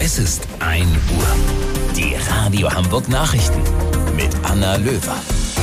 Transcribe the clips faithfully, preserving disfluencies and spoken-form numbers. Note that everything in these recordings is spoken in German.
Es ist ein Uhr. Die Radio Hamburg Nachrichten mit Anna Löwer.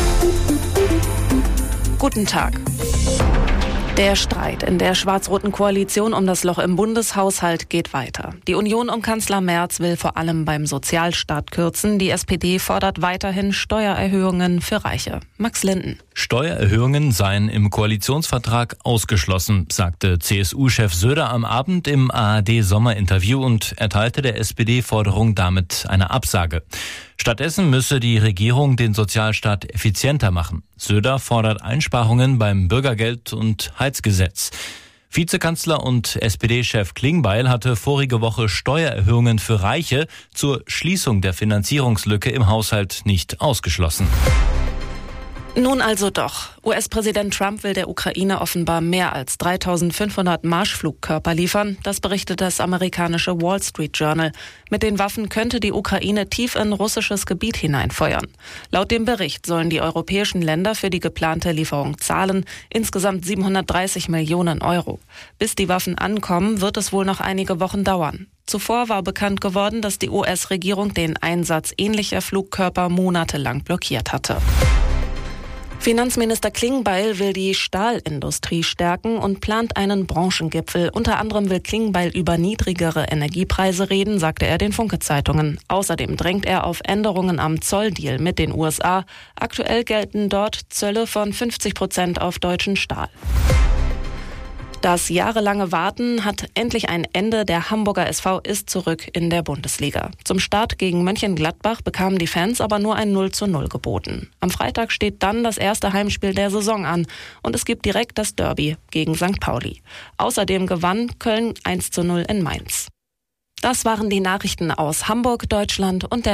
Guten Tag. Der Streit in der schwarz-roten Koalition um das Loch im Bundeshaushalt geht weiter. Die Union um Kanzler Merz will vor allem beim Sozialstaat kürzen. Die S P D fordert weiterhin Steuererhöhungen für Reiche. Max Linden. Steuererhöhungen seien im Koalitionsvertrag ausgeschlossen, sagte C S U-Chef Söder am Abend im A R D-Sommerinterview und erteilte der S P D-Forderung damit eine Absage. Stattdessen müsse die Regierung den Sozialstaat effizienter machen. Söder fordert Einsparungen beim Bürgergeld und Heizgesetz. Vizekanzler und S P D-Chef Klingbeil hatte vorige Woche Steuererhöhungen für Reiche zur Schließung der Finanzierungslücke im Haushalt nicht ausgeschlossen. Nun also doch. U S-Präsident Trump will der Ukraine offenbar mehr als dreitausendfünfhundert Marschflugkörper liefern. Das berichtet das amerikanische Wall Street Journal. Mit den Waffen könnte die Ukraine tief in russisches Gebiet hineinfeuern. Laut dem Bericht sollen die europäischen Länder für die geplante Lieferung zahlen, insgesamt siebenhundertdreißig Millionen Euro. Bis die Waffen ankommen, wird es wohl noch einige Wochen dauern. Zuvor war bekannt geworden, dass die U S-Regierung den Einsatz ähnlicher Flugkörper monatelang blockiert hatte. Finanzminister Klingbeil will die Stahlindustrie stärken und plant einen Branchengipfel. Unter anderem will Klingbeil über niedrigere Energiepreise reden, sagte er den Funke-Zeitungen. Außerdem drängt er auf Änderungen am Zolldeal mit den U S A. Aktuell gelten dort Zölle von fünfzig Prozent auf deutschen Stahl. Das jahrelange Warten hat endlich ein Ende. Der Hamburger S V ist zurück in der Bundesliga. Zum Start gegen Mönchengladbach bekamen die Fans aber nur ein null zu null geboten. Am Freitag steht dann das erste Heimspiel der Saison an und es gibt direkt das Derby gegen Sankt Pauli. Außerdem gewann Köln eins zu null in Mainz. Das waren die Nachrichten aus Hamburg, Deutschland und der